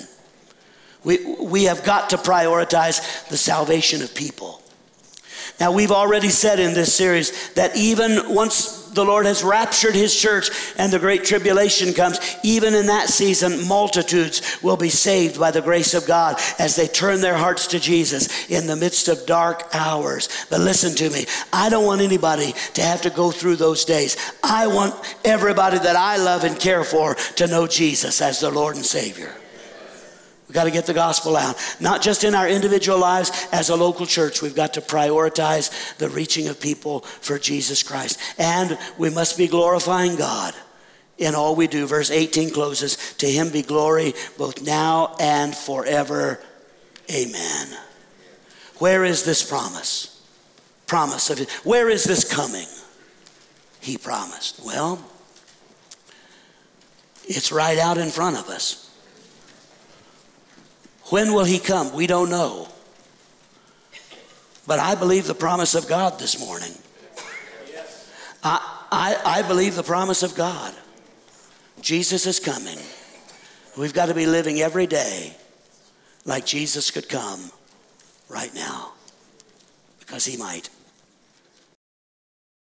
We have got to prioritize the salvation of people. Now, we've already said in this series that even once the Lord has raptured his church and the great tribulation comes, even in that season, multitudes will be saved by the grace of God as they turn their hearts to Jesus in the midst of dark hours. But listen to me, I don't want anybody to have to go through those days. I want everybody that I love and care for to know Jesus as their Lord and Savior. We've got to get the gospel out. Not just in our individual lives as a local church. We've got to prioritize the reaching of people for Jesus Christ. And we must be glorifying God in all we do. Verse 18 closes, to him be glory both now and forever. Amen. Where is this promise? Promise of it. Where is this coming? He promised. Well, it's right out in front of us. When will he come? We don't know. But I believe the promise of God this morning. I believe the promise of God. Jesus is coming. We've got to be living every day like Jesus could come right now, because he might.